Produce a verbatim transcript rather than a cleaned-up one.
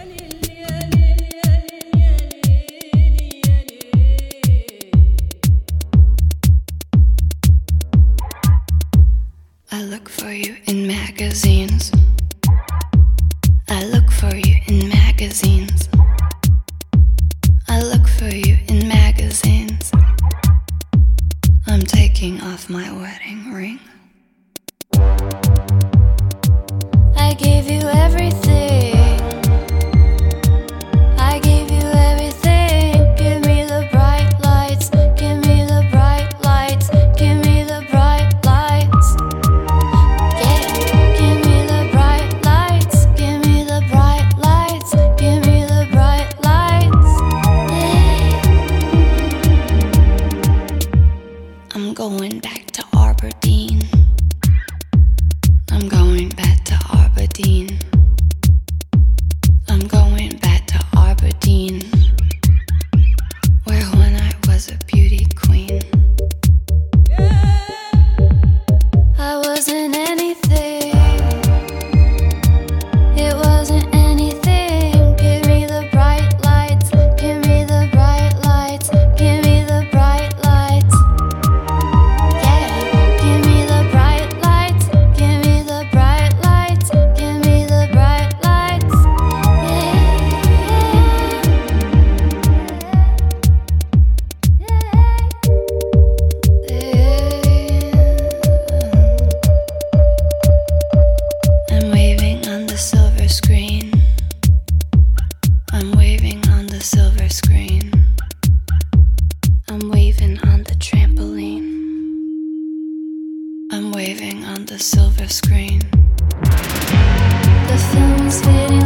I look for you in magazines. I look for you in magazines. I look for you in magazines. I'm taking off my wedding ring. I gave you everything. I gave you everything. Give me the bright lights. Give me the bright lights. Give me the bright lights. Yeah. Give me the bright lights. Give me the bright lights. Give me the bright lights. Yeah. I'm going back to Aberdeen. I'm going back to Aberdeen. I'm going back to Aberdeen, where when I was a beauty queen, I wasn't anything. It wasn't anything. Give me the bright lights. Give me the bright lights. Give me the bright lights. Yeah. Give me the bright lights. Give me the bright lights. Give me the bright lights. I'm waving on the silver screen. I'm waving on the silver screen. I'm waving on the trampoline. I'm waving on the silver screen. The film is fading